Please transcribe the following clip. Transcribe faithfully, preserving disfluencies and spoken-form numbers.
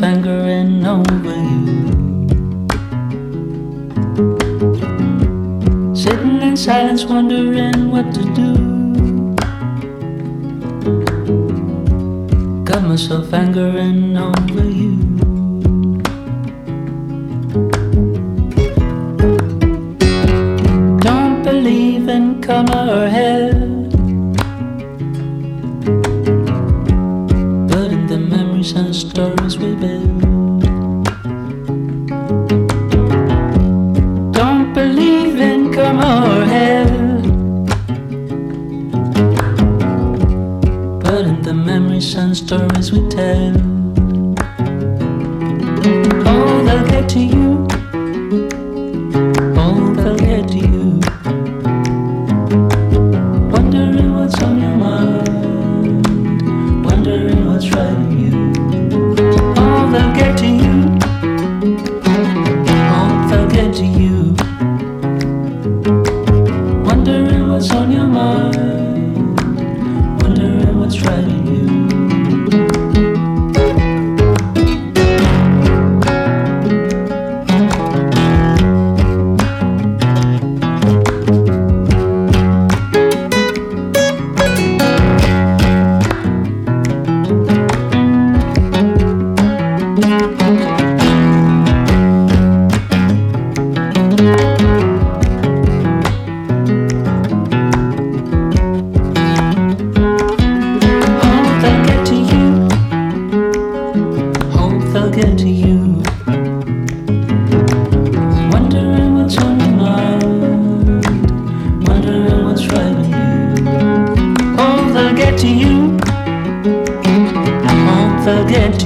angering over you. Sitting in silence, wondering what to do. Got myself angering over you. Don't believe in karma or hell, but in the memories and stories we build. Don't believe in karma or hell, but in the memories and stories we tell. Oh, they'll get to you. Oh, they'll get to you. Wondering what's on your mind, wondering what's driving you. Oh, they'll get to you. Oh, they'll get to you. Wondering what's on your mind, wondering what's driving you. They'll get to you. Wondering what's on your mind, wondering what's driving you. Oh, they'll get to you. Oh, they'll get